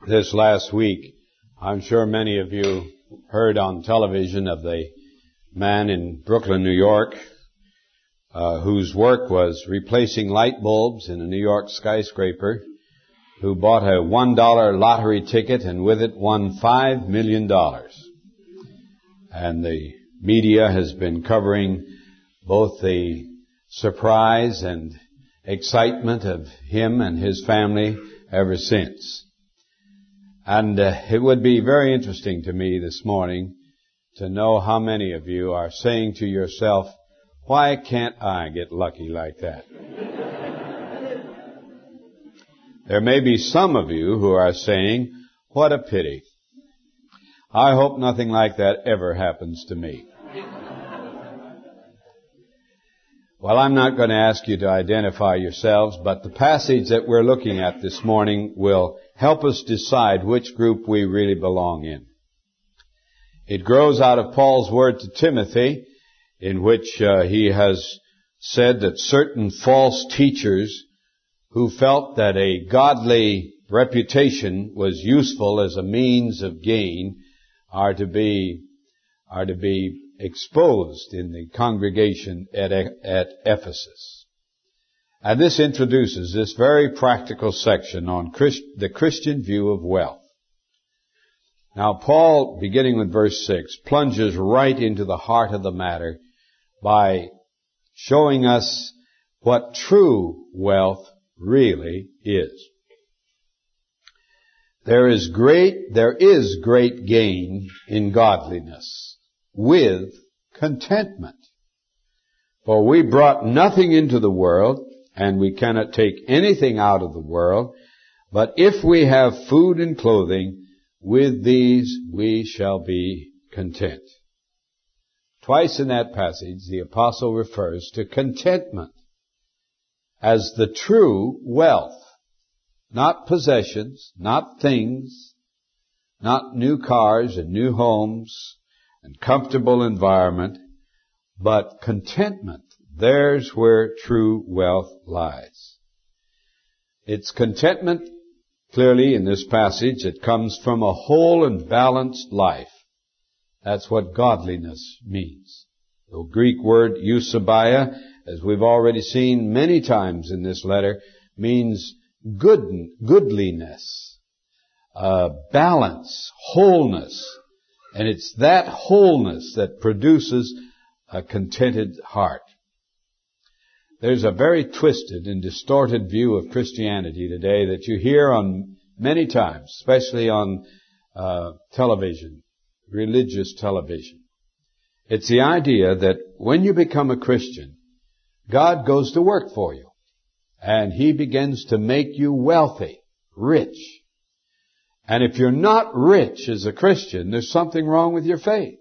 this last week, I'm sure many of you heard on television of the man in Brooklyn, New York, whose work was replacing light bulbs in a New York skyscraper, who bought a $1 lottery ticket and with it won $5 million. And the media has been covering both the surprise and excitement of him and his family ever since. And it would be very interesting to me this morning to know how many of you are saying to yourself, why can't I get lucky like that? There may be some of you who are saying, what a pity. I hope nothing like that ever happens to me. Well, I'm not going to ask you to identify yourselves, but the passage that we're looking at this morning will help us decide which group we really belong in. It grows out of Paul's word to Timothy, in which he has said that certain false teachers who felt that a godly reputation was useful as a means of gain are to be exposed in the congregation at Ephesus. And this introduces this very practical section on the Christian view of wealth. Now, Paul, beginning with verse 6, plunges right into the heart of the matter by showing us what true wealth really is. There is great gain in godliness with contentment. For we brought nothing into the world, and we cannot take anything out of the world, but if we have food and clothing, with these we shall be content. Twice in that passage, the apostle refers to contentment as the true wealth. Not possessions, not things, not new cars and new homes and comfortable environment, but contentment. There's where true wealth lies. It's contentment, clearly in this passage, that comes from a whole and balanced life. That's what godliness means. The Greek word eusebeia, as we've already seen many times in this letter, means goodliness, balance, wholeness. And it's that wholeness that produces a contented heart. There's a very twisted and distorted view of Christianity today that you hear on many times, especially on television, religious television. It's the idea that when you become a Christian, God goes to work for you. And He begins to make you wealthy, rich. And if you're not rich as a Christian, there's something wrong with your faith.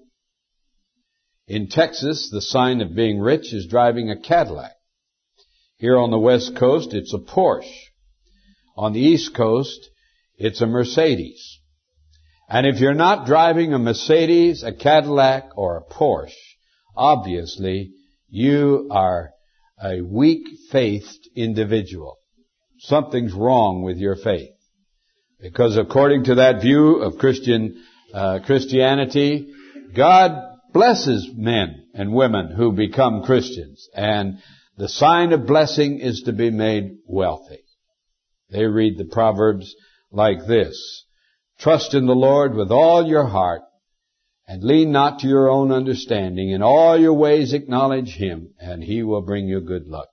In Texas, the sign of being rich is driving a Cadillac. Here on the West Coast, it's a Porsche. On the East Coast, it's a Mercedes. And if you're not driving a Mercedes, a Cadillac, or a Porsche, obviously you are a weak-faithed individual. Something's wrong with your faith. Because according to that view of Christianity, God blesses men and women who become Christians. And the sign of blessing is to be made wealthy. They read the Proverbs like this: trust in the Lord with all your heart, and lean not to your own understanding. In all your ways acknowledge Him, and He will bring you good luck.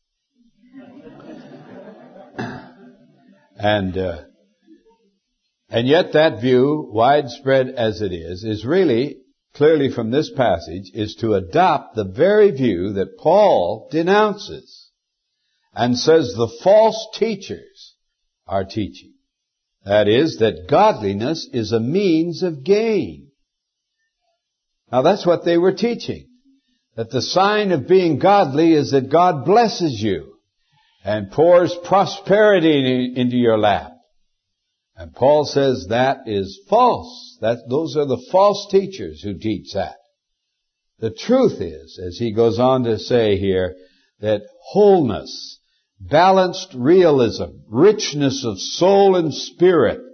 And yet that view, widespread as it is really, clearly from this passage, is to adopt the very view that Paul denounces and says the false teachers are teaching. That is, that godliness is a means of gain. Now that's what they were teaching. That the sign of being godly is that God blesses you and pours prosperity into your lap. And Paul says that is false. Those are the false teachers who teach that. The truth is, as he goes on to say here, that wholeness, balanced realism, richness of soul and spirit,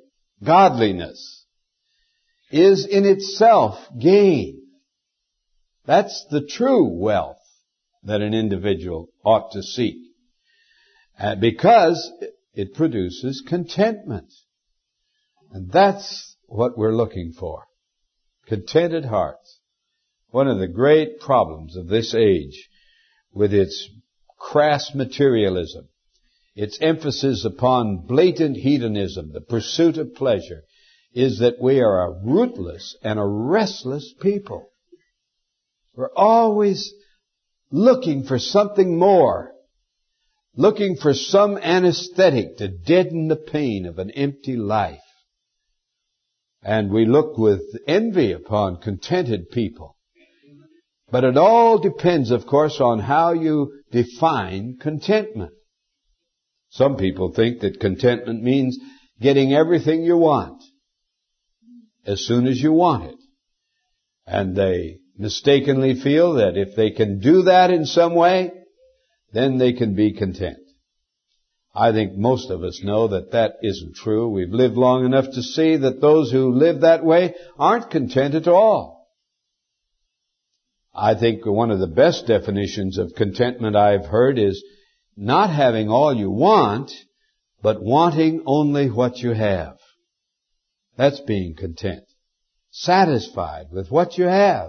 godliness, is in itself gain. That's the true wealth that an individual ought to seek. Because it produces contentment. And that's what we're looking for. Contented hearts. One of the great problems of this age, with its crass materialism, its emphasis upon blatant hedonism, the pursuit of pleasure, is that we are a rootless and a restless people. We're always looking for something more, looking for some anesthetic to deaden the pain of an empty life. And we look with envy upon contented people. But it all depends, of course, on how you define contentment. Some people think that contentment means getting everything you want as soon as you want it. And they mistakenly feel that if they can do that in some way, then they can be content. I think most of us know that that isn't true. We've lived long enough to see that those who live that way aren't content at all. I think one of the best definitions of contentment I've heard is not having all you want, but wanting only what you have. That's being content. Satisfied with what you have.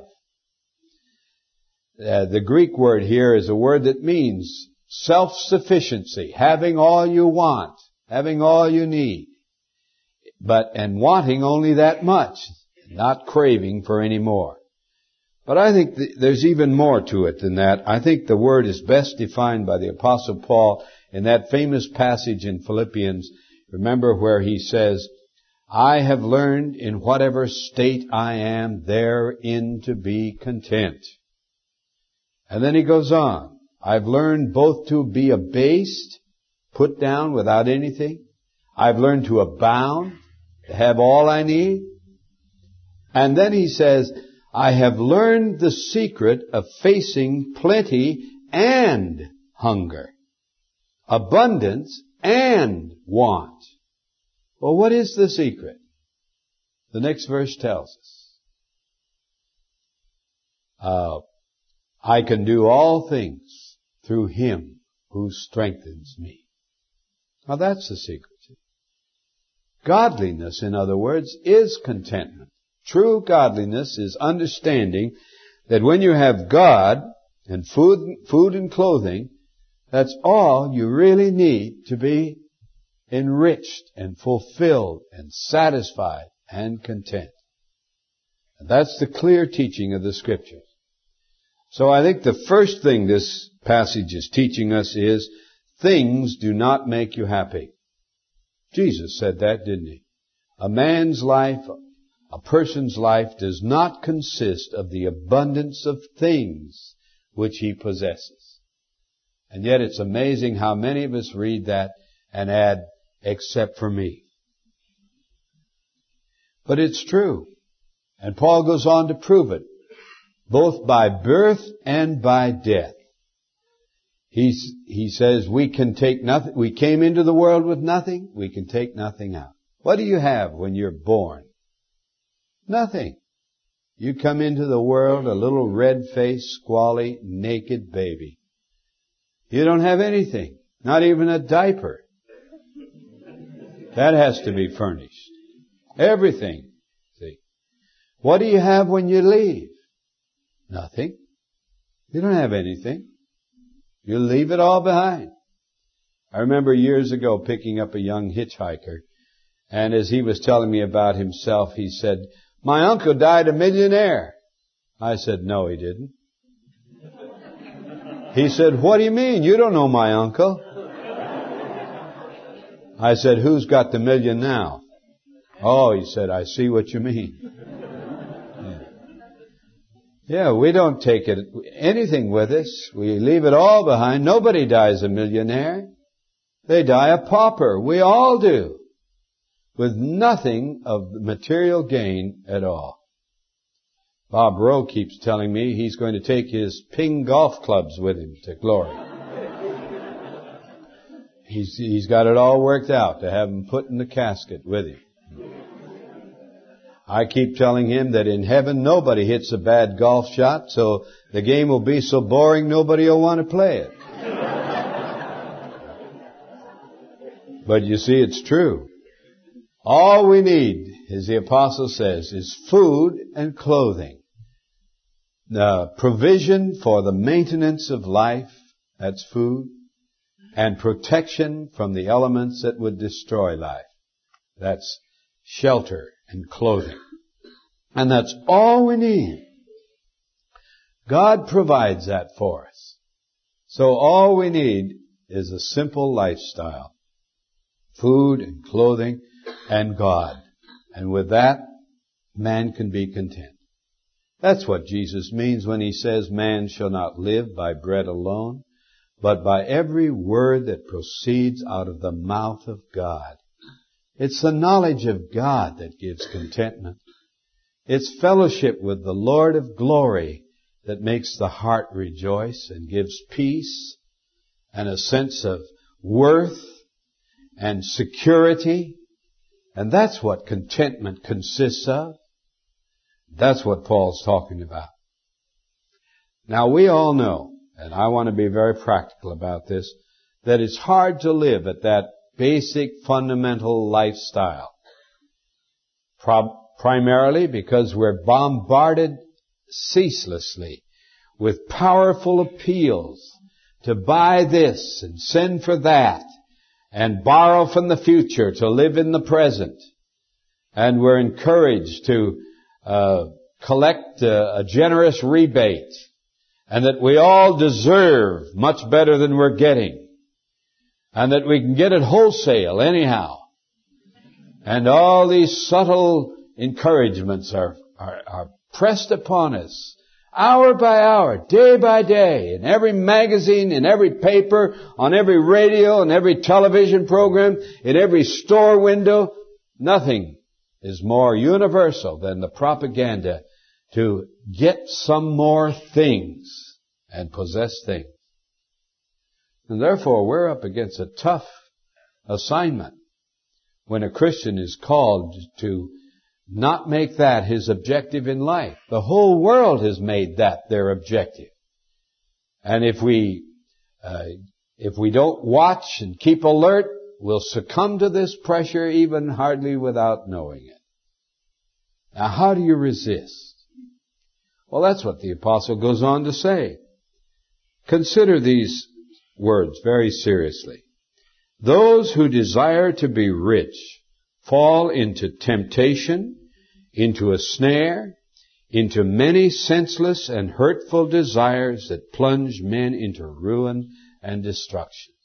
The Greek word here is a word that means self-sufficiency, having all you want, having all you need, and wanting only that much, not craving for any more. But I think there's even more to it than that. I think the word is best defined by the Apostle Paul in that famous passage in Philippians. Remember where he says, I have learned in whatever state I am therein to be content. And then he goes on, I've learned both to be abased, put down without anything. I've learned to abound, to have all I need. And then he says, I have learned the secret of facing plenty and hunger, abundance and want. Well, what is the secret? The next verse tells us. I can do all things through Him who strengthens me. Now that's the secret. Godliness, in other words, is contentment. True godliness is understanding that when you have God and food and clothing, that's all you really need to be enriched and fulfilled and satisfied and content. And that's the clear teaching of the Scriptures. So I think the first thing this passage is teaching us is things do not make you happy. Jesus said that, didn't he? A man's life, a person's life does not consist of the abundance of things which he possesses. And yet it's amazing how many of us read that and add, except for me. But it's true. And Paul goes on to prove it, both by birth and by death. He says we can take nothing. We came into the world with nothing. We can take nothing out. What do you have when you're born? Nothing. You come into the world a little red-faced, squally, naked baby. You don't have anything. Not even a diaper. That has to be furnished. Everything. See? What do you have when you leave? Nothing. You don't have anything. You leave it all behind. I remember years ago picking up a young hitchhiker, and as he was telling me about himself, he said, my uncle died a millionaire. I said, no, he didn't. He said, what do you mean? You don't know my uncle. I said, who's got the million now? Oh, he said, I see what you mean. Yeah, we don't take anything with us. We leave it all behind. Nobody dies a millionaire. They die a pauper. We all do. With nothing of material gain at all. Bob Rowe keeps telling me he's going to take his Ping golf clubs with him to glory. He's got it all worked out to have them put in the casket with him. I keep telling him that in heaven nobody hits a bad golf shot, so the game will be so boring nobody will want to play it. But you see, it's true. All we need, as the apostle says, is food and clothing. The provision for the maintenance of life, that's food, and protection from the elements that would destroy life. That's shelter and clothing. And that's all we need. God provides that for us. So all we need is a simple lifestyle. Food and clothing and God. And with that, man can be content. That's what Jesus means when he says man shall not live by bread alone, but by every word that proceeds out of the mouth of God. It's the knowledge of God that gives contentment. It's fellowship with the Lord of glory that makes the heart rejoice and gives peace and a sense of worth and security. And that's what contentment consists of. That's what Paul's talking about. Now we all know, and I want to be very practical about this, that it's hard to live at that basic fundamental lifestyle. Primarily because we're bombarded ceaselessly with powerful appeals to buy this and send for that and borrow from the future to live in the present. And we're encouraged to collect a generous rebate, and that we all deserve much better than we're getting, and that we can get it wholesale anyhow. And all these subtle encouragements are pressed upon us hour by hour, day by day, in every magazine, in every paper, on every radio, in every television program, in every store window. Nothing is more universal than the propaganda to get some more things and possess things. And therefore we're up against a tough assignment when a Christian is called to not make that his objective in life. The whole world has made that their objective. And if we don't watch and keep alert, we'll succumb to this pressure even hardly without knowing it. Now, how do you resist? Well, that's what the apostle goes on to say. Consider these words very seriously. Those who desire to be rich fall into temptation, into a snare, into many senseless and hurtful desires that plunge men into ruin and destruction.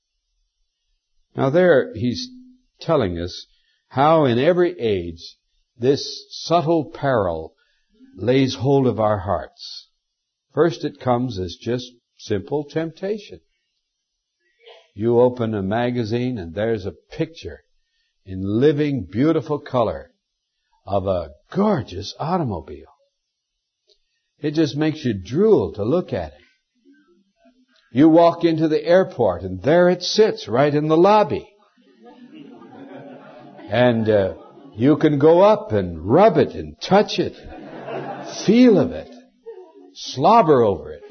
Now there he's telling us how in every age this subtle peril lays hold of our hearts. First it comes as just simple temptation. You open a magazine and there's a picture in living, beautiful color of a gorgeous automobile. It just makes you drool to look at it. You walk into the airport and there it sits right in the lobby. And you can go up and rub it and touch it, feel of it, slobber over it.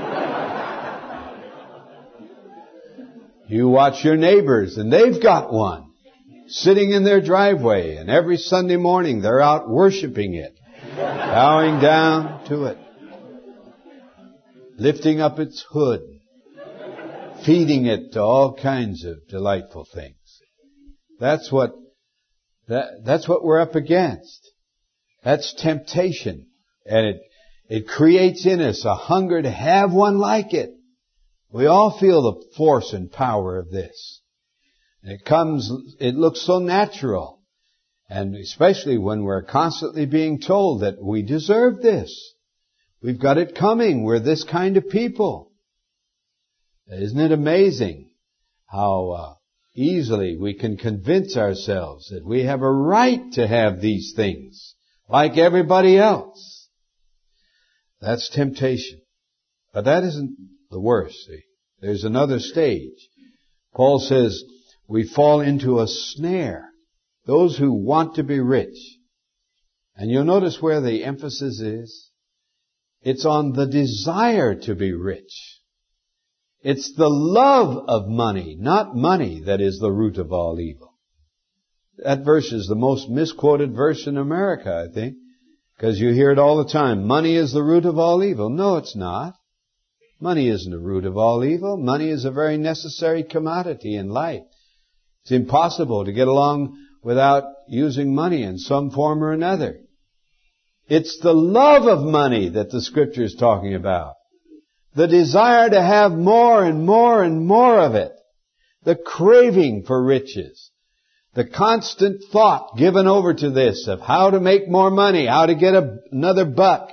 You watch your neighbors and they've got one sitting in their driveway, and every Sunday morning they're out worshiping it, bowing down to it, lifting up its hood, feeding it to all kinds of delightful things. That's what we're up against. That's temptation. And it creates in us a hunger to have one like it. We all feel the force and power of this. And it looks so natural. And especially when we're constantly being told that we deserve this. We've got it coming. We're this kind of people. Isn't it amazing how easily we can convince ourselves that we have a right to have these things like everybody else? That's temptation. But that isn't the worst. See? There's another stage. Paul says we fall into a snare. Those who want to be rich. And you'll notice where the emphasis is. It's on the desire to be rich. It's the love of money, not money, that is the root of all evil. That verse is the most misquoted verse in America, I think, because you hear it all the time. Money is the root of all evil. No, it's not. Money isn't the root of all evil. Money is a very necessary commodity in life. It's impossible to get along without using money in some form or another. It's the love of money that the Scripture is talking about. The desire to have more and more and more of it. The craving for riches. The constant thought given over to this of how to make more money, how to get another buck.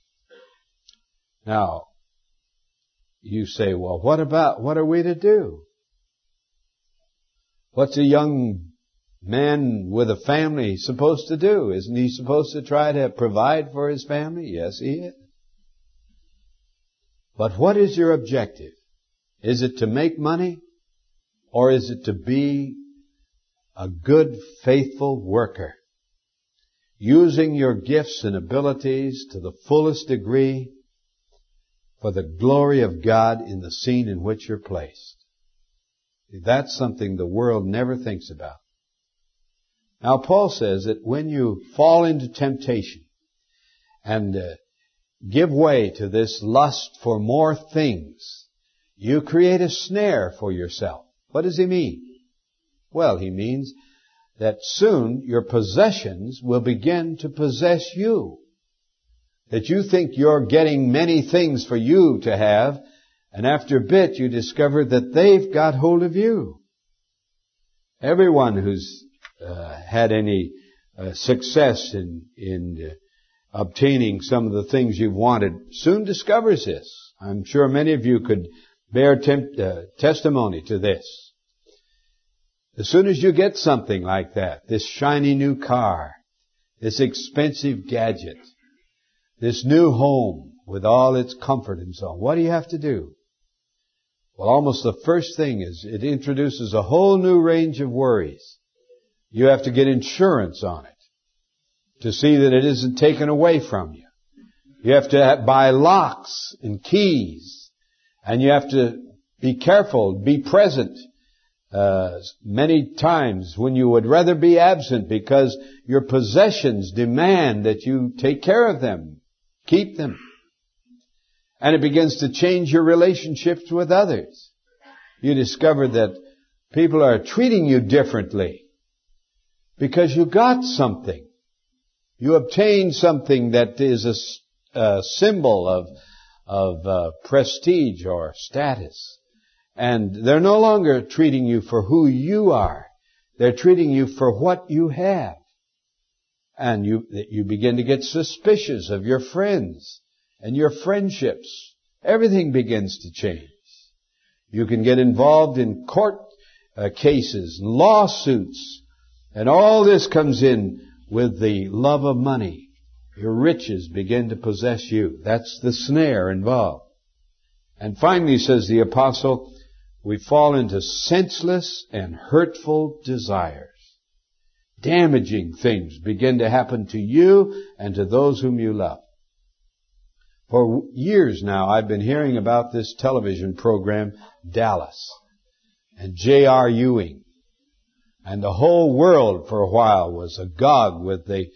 Now, you say, well, what are we to do? What's a young man with a family supposed to do? Isn't he supposed to try to provide for his family? Yes, he is. But what is your objective? Is it to make money? Or is it to be a good, faithful worker, using your gifts and abilities to the fullest degree for the glory of God in the scene in which you're placed? That's something the world never thinks about. Now, Paul says that when you fall into temptation and give way to this lust for more things, you create a snare for yourself. What does he mean? Well, he means that soon your possessions will begin to possess you. That you think you're getting many things for you to have, and after a bit you discover that they've got hold of you. Everyone who's had any success in obtaining some of the things you've wanted soon discovers this. I'm sure many of you could bear testimony to this. As soon as you get something like that, this shiny new car, this expensive gadget, this new home with all its comfort and so on, what do you have to do? Well, almost the first thing is it introduces a whole new range of worries. You have to get insurance on it to see that it isn't taken away from you. You have to buy locks and keys, and you have to be careful, be present many times when you would rather be absent because your possessions demand that you take care of them, keep them. And it begins to change your relationships with others. You discover that people are treating you differently because you got something. You obtained something that is a symbol of prestige or status. And they're no longer treating you for who you are. They're treating you for what you have. And you begin to get suspicious of your friends and your friendships. Everything begins to change. You can get involved in court cases, lawsuits, and all this comes in with the love of money. Your riches begin to possess you. That's the snare involved. And finally, says the apostle, we fall into senseless and hurtful desires. Damaging things begin to happen to you and to those whom you love. For years now, I've been hearing about this television program, Dallas, and J.R. Ewing. And the whole world for a while was agog with the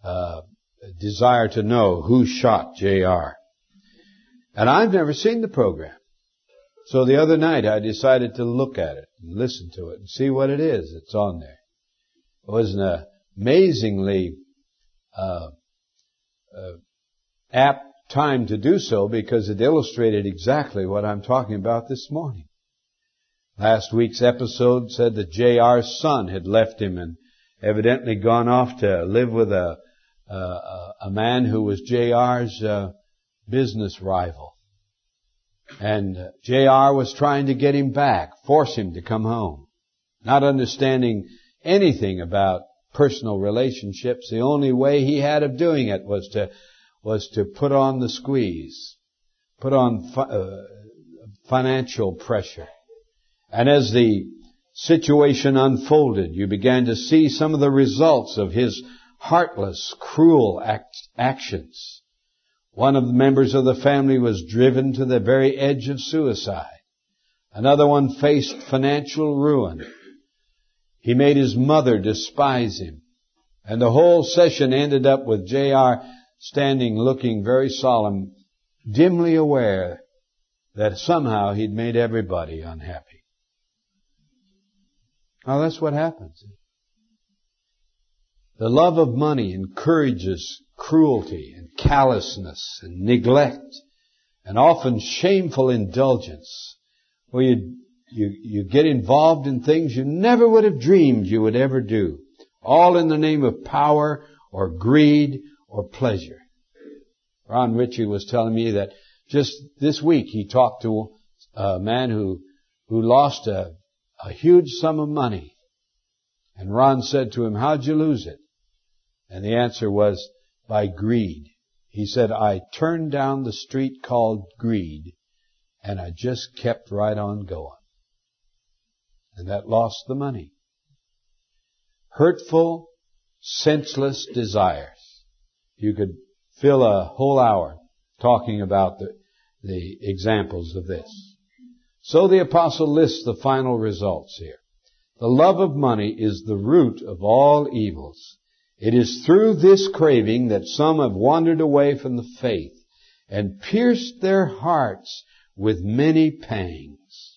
desire to know who shot J.R. And I've never seen the program. So the other night I decided to look at it and listen to it and see what it is that's on there. It was an amazingly apt time to do so because it illustrated exactly what I'm talking about this morning. Last week's episode said that J.R.'s son had left him and evidently gone off to live with a man who was J.R.'s business rival. And J.R. was trying to get him back, force him to come home. Not understanding anything about personal relationships. The only way he had of doing it was to put on the squeeze, put on financial pressure. And as the situation unfolded, you began to see some of the results of his heartless, cruel actions. One of the members of the family was driven to the very edge of suicide. Another one faced financial ruin. He made his mother despise him. And the whole session ended up with J.R. standing looking very solemn, dimly aware that somehow he'd made everybody unhappy. Now that's what happens. The love of money encourages cruelty and callousness and neglect and often shameful indulgence, where you get involved in things you never would have dreamed you would ever do, all in the name of power or greed or pleasure. Ron Ritchie was telling me that just this week he talked to a man who lost a huge sum of money. And Ron said to him, "How'd you lose it?" And the answer was, by greed. He said, "I turned down the street called greed, and I just kept right on going." And that lost the money. Hurtful, senseless desires. You could fill a whole hour talking about the examples of this. So the apostle lists the final results here. The love of money is the root of all evils. It is through this craving that some have wandered away from the faith and pierced their hearts with many pangs.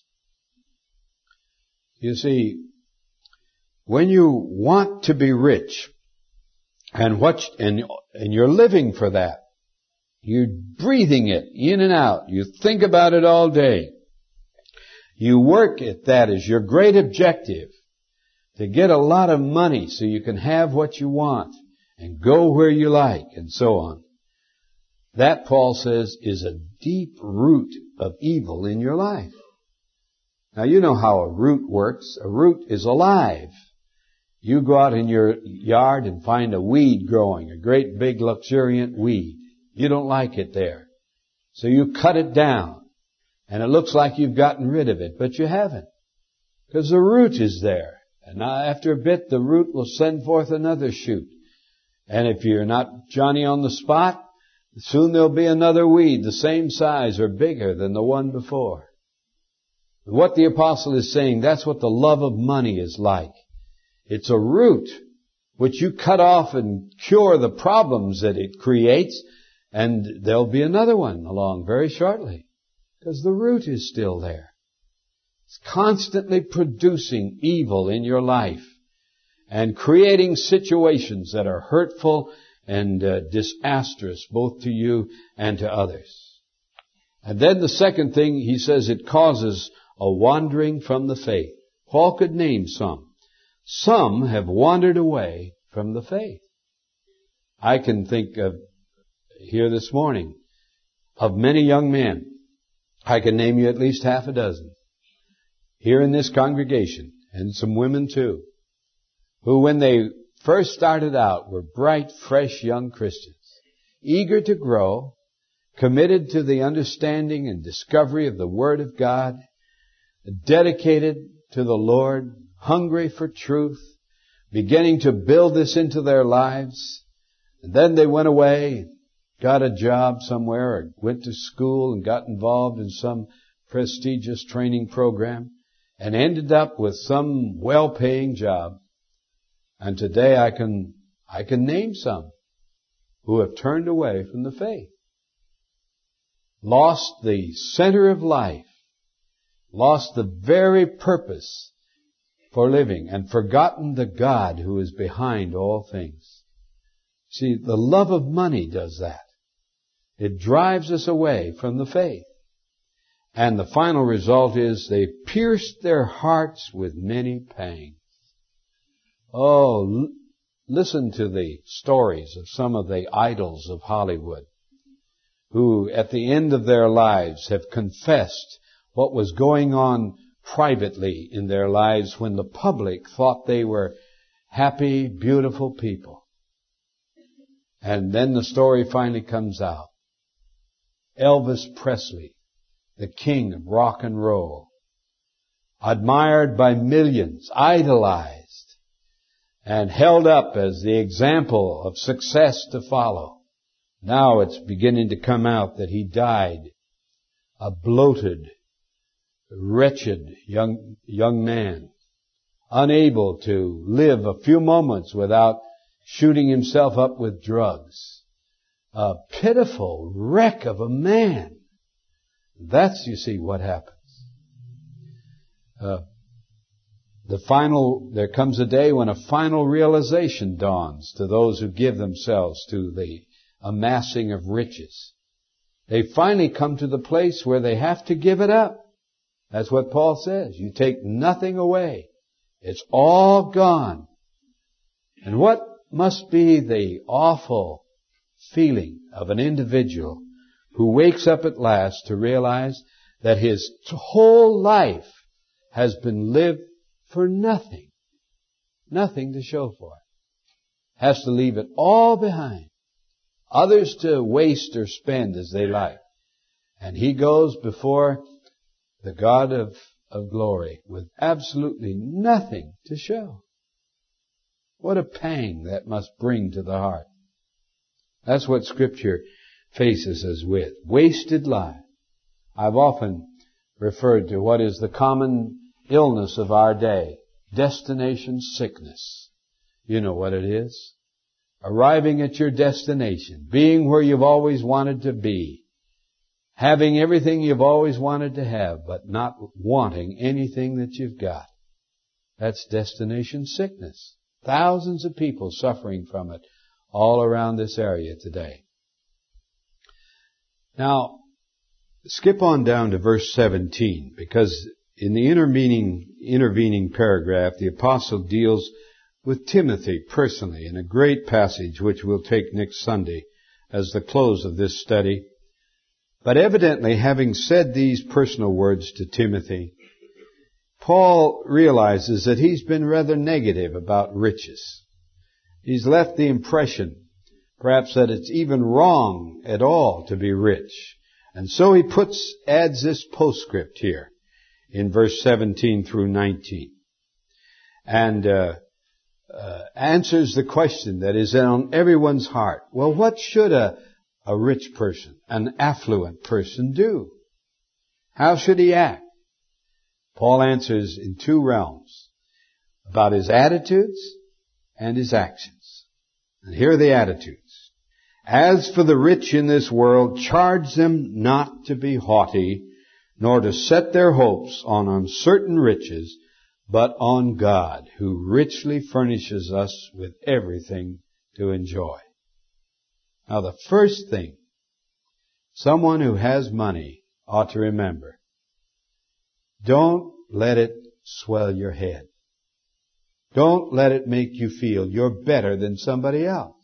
You see, when you want to be rich and you're living for that, you're breathing it in and out. You think about it all day. You work at that as your great objective, to get a lot of money so you can have what you want and go where you like and so on. That, Paul says, is a deep root of evil in your life. Now, you know how a root works. A root is alive. You go out in your yard and find a weed growing, a great big luxuriant weed. You don't like it there. So you cut it down. And it looks like you've gotten rid of it, but you haven't. Because the root is there. And now after a bit, the root will send forth another shoot. And if you're not Johnny on the spot, soon there'll be another weed the same size or bigger than the one before. What the apostle is saying, that's what the love of money is like. It's a root which you cut off and cure the problems that it creates, and there'll be another one along very shortly. Because the root is still there. It's constantly producing evil in your life and creating situations that are hurtful and disastrous both to you and to others. And then the second thing, he says it causes a wandering from the faith. Paul could name some. Some have wandered away from the faith. I can think of, here this morning, of many young men. I can name you at least half a dozen here in this congregation, and some women too, who when they first started out were bright, fresh young Christians, eager to grow, committed to the understanding and discovery of the Word of God, dedicated to the Lord, hungry for truth, beginning to build this into their lives. And then they went away, got a job somewhere, or went to school and got involved in some prestigious training program, and ended up with some well-paying job. And today I can name some who have turned away from the faith, lost the center of life, lost the very purpose for living, and forgotten the God who is behind all things. See, the love of money does that. It drives us away from the faith. And the final result is they pierced their hearts with many pangs. Oh, listen to the stories of some of the idols of Hollywood who at the end of their lives have confessed what was going on privately in their lives when the public thought they were happy, beautiful people. And then the story finally comes out. Elvis Presley, the king of rock and roll, admired by millions, idolized, and held up as the example of success to follow. Now it's beginning to come out that he died a bloated, wretched young man, unable to live a few moments without shooting himself up with drugs. A pitiful wreck of a man. That's, you see, what happens. There comes a day when a final realization dawns to those who give themselves to the amassing of riches. They finally come to the place where they have to give it up. That's what Paul says. You take nothing away. It's all gone. And what must be the awful feeling of an individual who wakes up at last to realize that his whole life has been lived for nothing. Nothing to show for it. Has to leave it all behind. Others to waste or spend as they like. And he goes before the God of glory with absolutely nothing to show. What a pang that must bring to the heart. That's what Scripture faces us with. Wasted life. I've often referred to what is the common illness of our day. Destination sickness. You know what it is. Arriving at your destination. Being where you've always wanted to be. Having everything you've always wanted to have, but not wanting anything that you've got. That's destination sickness. Thousands of people suffering from it all around this area today. Now, skip on down to verse 17, because in the intervening paragraph, the apostle deals with Timothy personally in a great passage which we'll take next Sunday as the close of this study. But evidently, having said these personal words to Timothy, Paul realizes that he's been rather negative about riches. He's left the impression, perhaps, that it's even wrong at all to be rich. And so he adds this postscript here in verse 17 through 19. And answers the question that is on everyone's heart. Well, what should a rich person, an affluent person do? How should he act? Paul answers in two realms about his attitudes and his actions. And here are the attitudes. As for the rich in this world, charge them not to be haughty, nor to set their hopes on uncertain riches, but on God, who richly furnishes us with everything to enjoy. Now, the first thing someone who has money ought to remember, don't let it swell your head. Don't let it make you feel you're better than somebody else.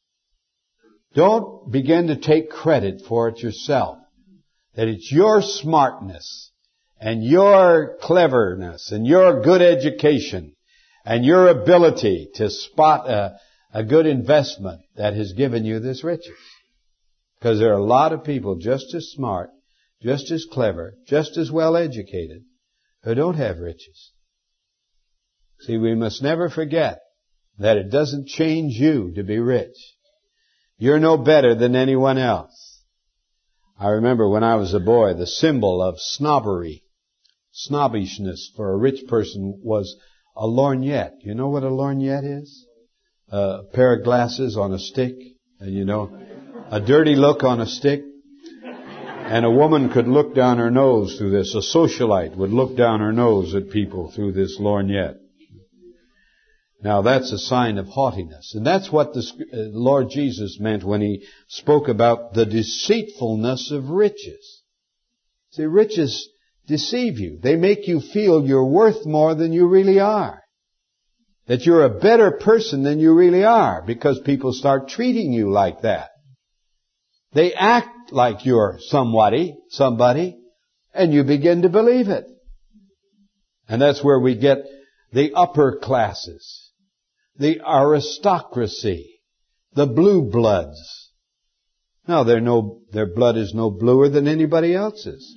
Don't begin to take credit for it yourself. That it's your smartness and your cleverness and your good education and your ability to spot a good investment that has given you this riches. Because there are a lot of people just as smart, just as clever, just as well educated, who don't have riches. See, we must never forget that it doesn't change you to be rich. You're no better than anyone else. I remember when I was a boy, the symbol of snobbery, snobbishness for a rich person was a lorgnette. You know what a lorgnette is? A pair of glasses on a stick, a dirty look on a stick. And a woman could look down her nose through this. A socialite would look down her nose at people through this lorgnette. Now that's a sign of haughtiness. And that's what the Lord Jesus meant when He spoke about the deceitfulness of riches. See, riches deceive you. They make you feel you're worth more than you really are. That you're a better person than you really are because people start treating you like that. They act like you're somebody, and you begin to believe it. And that's where we get the upper classes, the aristocracy, the blue bloods. Now, their blood is no bluer than anybody else's.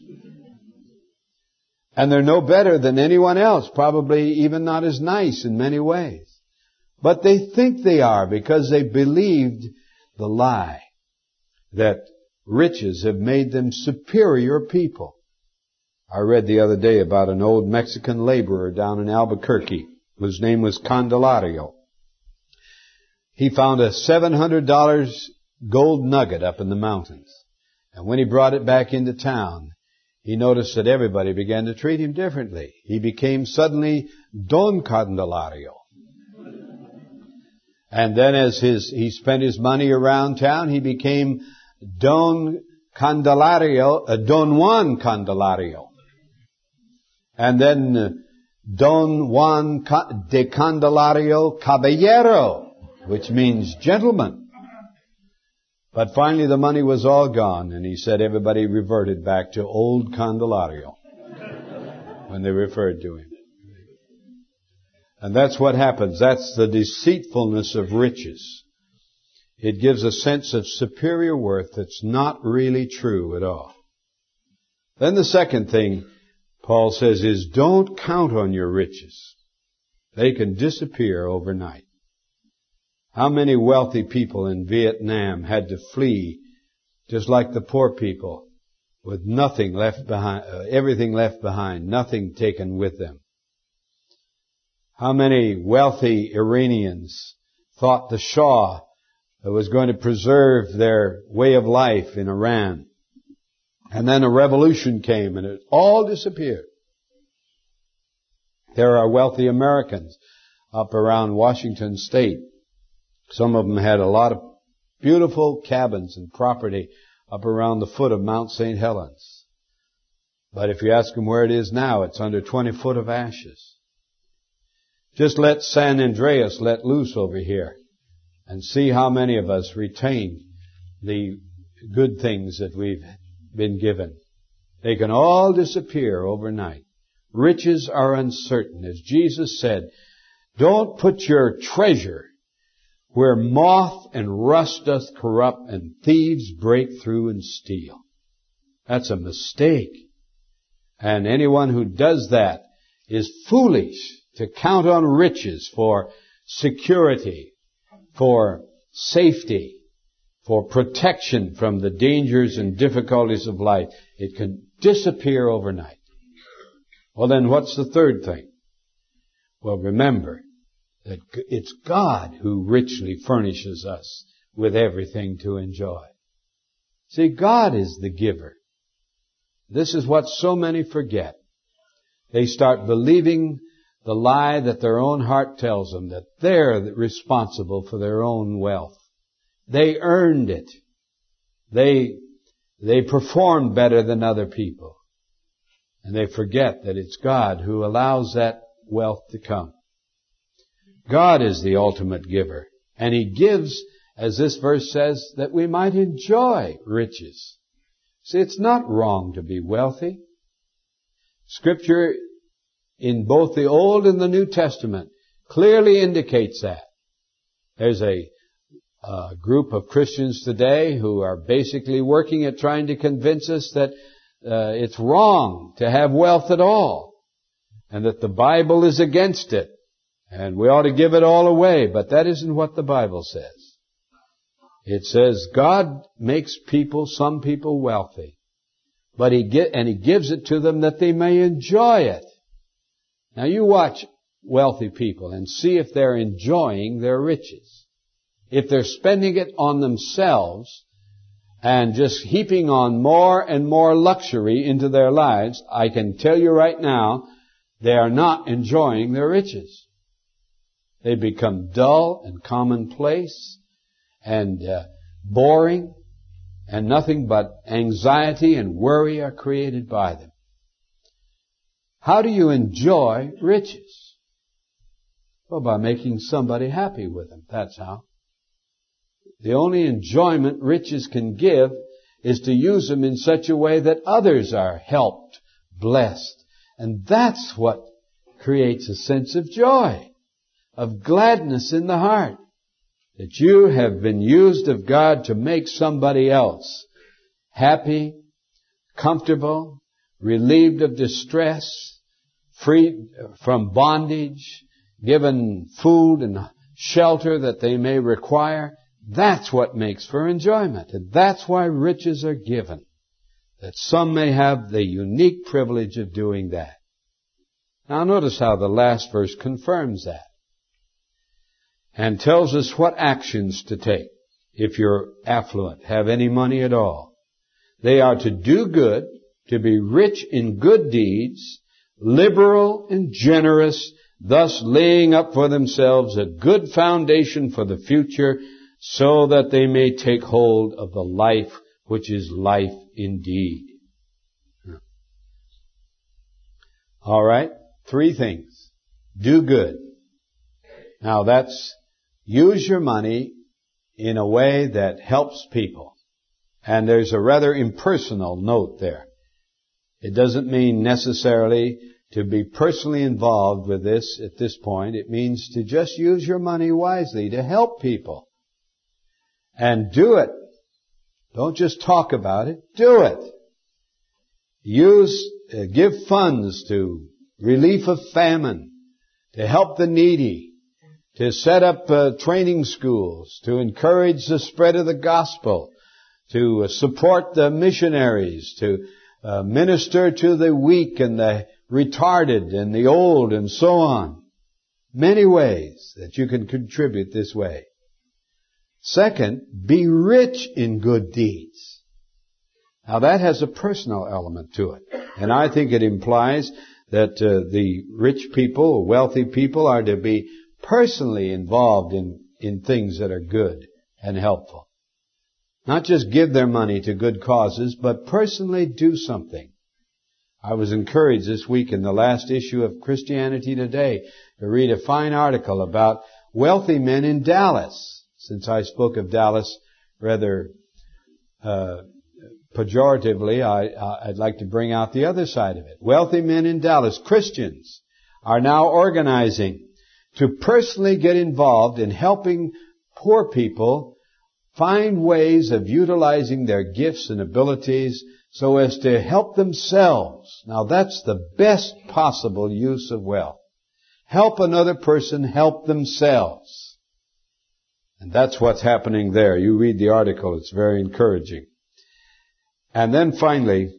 And they're no better than anyone else, probably even not as nice in many ways. But they think they are because they believed the lie that riches have made them superior people. I read the other day about an old Mexican laborer down in Albuquerque whose name was Candelario. He found a $700 gold nugget up in the mountains. And when he brought it back into town, he noticed that everybody began to treat him differently. He became suddenly Don Candelario. And then as he spent his money around town, he became Don Juan Candelario. And then Don Juan de Candelario Caballero, which means gentleman. But finally the money was all gone, and he said everybody reverted back to old Candelario when they referred to him. And that's what happens. That's the deceitfulness of riches. It gives a sense of superior worth that's not really true at all. Then the second thing Paul says is, don't count on your riches. They can disappear overnight. How many wealthy people in Vietnam had to flee, just like the poor people, with nothing left behind, everything left behind, nothing taken with them? How many wealthy Iranians thought the Shah was going to preserve their way of life in Iran? And then a revolution came and it all disappeared. There are wealthy Americans up around Washington State. Some of them had a lot of beautiful cabins and property up around the foot of Mount St. Helens. But if you ask them where it is now, it's under 20 foot of ashes. Just let San Andreas let loose over here and see how many of us retain the good things that we've been given. They can all disappear overnight. Riches are uncertain. As Jesus said, don't put your treasure where moth and rust doth corrupt and thieves break through and steal. That's a mistake. And anyone who does that is foolish to count on riches for security, for safety, for protection from the dangers and difficulties of life. It can disappear overnight. Well, then what's the third thing? Well, remember that it's God who richly furnishes us with everything to enjoy. See, God is the giver. This is what so many forget. They start believing the lie that their own heart tells them, that they're responsible for their own wealth. They earned it. They performed better than other people. And they forget that it's God who allows that wealth to come. God is the ultimate giver. And He gives, as this verse says, that we might enjoy riches. See, it's not wrong to be wealthy. Scripture in both the Old and the New Testament clearly indicates that. There's a group of Christians today who are basically working at trying to convince us that it's wrong to have wealth at all, and that the Bible is against it, and we ought to give it all away. But that isn't what the Bible says. It says God makes some people wealthy, but He gives it to them that they may enjoy it. Now you watch wealthy people and see if they're enjoying their riches. If they're spending it on themselves and just heaping on more and more luxury into their lives, I can tell you right now, they are not enjoying their riches. They become dull and commonplace and boring, and nothing but anxiety and worry are created by them. How do you enjoy riches? Well, by making somebody happy with them. That's how. The only enjoyment riches can give is to use them in such a way that others are helped, blessed. And that's what creates a sense of joy, of gladness in the heart. That you have been used of God to make somebody else happy, comfortable, relieved of distress, freed from bondage, given food and shelter that they may require. That's what makes for enjoyment. And that's why riches are given, that some may have the unique privilege of doing that. Now notice how the last verse confirms that and tells us what actions to take if you're affluent, have any money at all. They are to do good, to be rich in good deeds, liberal and generous, thus laying up for themselves a good foundation for the future, so that they may take hold of the life which is life indeed. All right, 3 things. Do good. Now that's, use your money in a way that helps people. And there's a rather impersonal note there. It doesn't mean necessarily to be personally involved with this at this point. It means to just use your money wisely to help people. And do it. Don't just talk about it. Do it. Give funds to relief of famine, to help the needy, to set up training schools, to encourage the spread of the gospel, to support the missionaries, to minister to the weak and the retarded and the old and so on. Many ways that you can contribute this way. Second, be rich in good deeds. Now that has a personal element to it. And I think it implies that the rich people, wealthy people, are to be personally involved in things that are good and helpful. Not just give their money to good causes, but personally do something. I was encouraged this week in the last issue of Christianity Today to read a fine article about wealthy men in Dallas. Since I spoke of Dallas rather pejoratively, I'd like to bring out the other side of it. Wealthy men in Dallas, Christians, are now organizing to personally get involved in helping poor people find ways of utilizing their gifts and abilities so as to help themselves. Now that's the best possible use of wealth. Help another person help themselves. And that's what's happening there. You read the article, it's very encouraging. And then finally,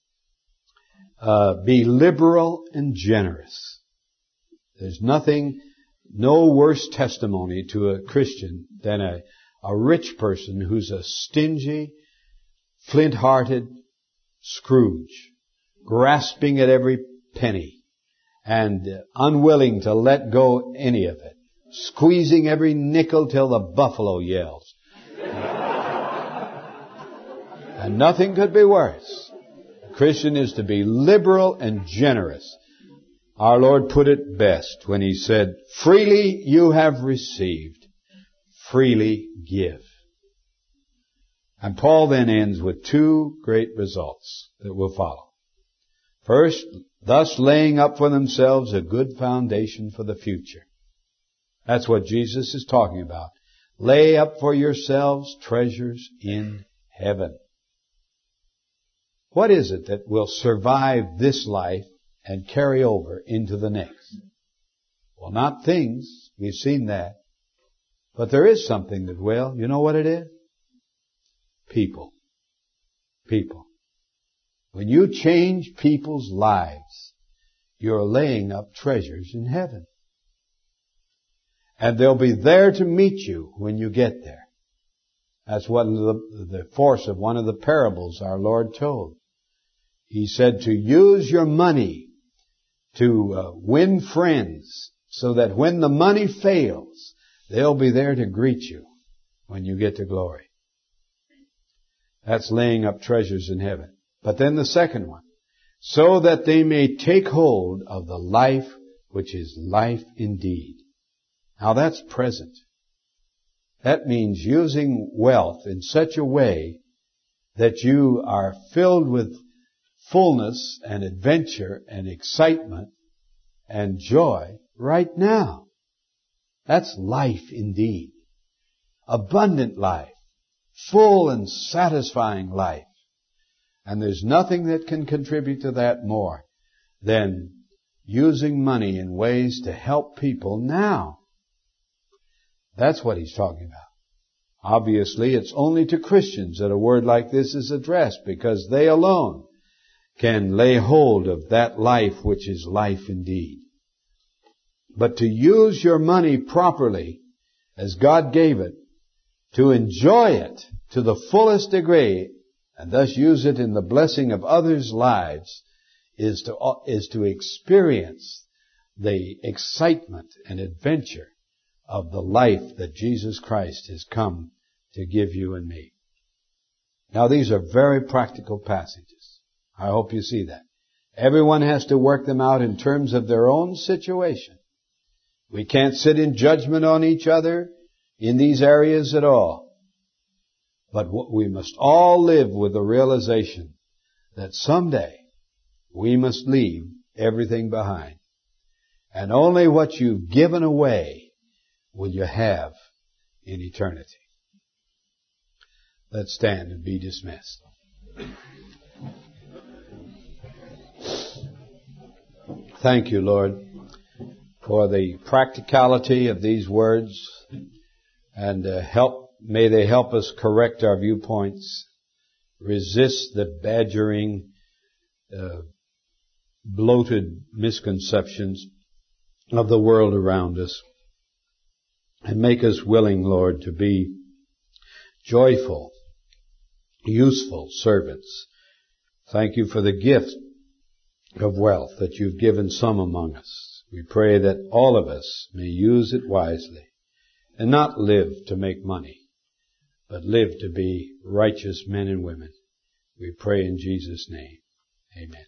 be liberal and generous. There's no worse testimony to a Christian than a rich person who's a stingy, flint-hearted Scrooge, grasping at every penny and unwilling to let go any of it, squeezing every nickel till the buffalo yells. And nothing could be worse. A Christian is to be liberal and generous. Our Lord put it best when He said, "Freely you have received, freely give." And Paul then ends with 2 great results that will follow. First, thus laying up for themselves a good foundation for the future. That's what Jesus is talking about. Lay up for yourselves treasures in heaven. What is it that will survive this life and carry over into the next? Well, not things. We've seen that. But there is something that will. You know what it is? People. People. When you change people's lives, you're laying up treasures in heaven. And they'll be there to meet you when you get there. That's what the force of one of the parables our Lord told. He said to use your money to win friends so that when the money fails, they'll be there to greet you when you get to glory. That's laying up treasures in heaven. But then the second one, so that they may take hold of the life which is life indeed. Now that's present. That means using wealth in such a way that you are filled with fullness and adventure and excitement and joy right now. That's life indeed. Abundant life. Full and satisfying life. And there's nothing that can contribute to that more than using money in ways to help people now. That's what he's talking about. Obviously, it's only to Christians that a word like this is addressed, because they alone can lay hold of that life which is life indeed. But to use your money properly, as God gave it, to enjoy it to the fullest degree, and thus use it in the blessing of others' lives, is to experience the excitement and adventure of the life that Jesus Christ has come to give you and me. Now, these are very practical passages. I hope you see that. Everyone has to work them out in terms of their own situation. We can't sit in judgment on each other in these areas at all. But we must all live with the realization that someday we must leave everything behind. And only what you've given away will you have in eternity. Let's stand and be dismissed. Thank you, Lord, for the practicality of these words, and may they help us correct our viewpoints, resist the badgering, bloated misconceptions of the world around us, and make us willing, Lord, to be joyful, useful servants. Thank you for the gift of wealth that you've given some among us. We pray that all of us may use it wisely and not live to make money, but live to be righteous men and women. We pray in Jesus' name. Amen.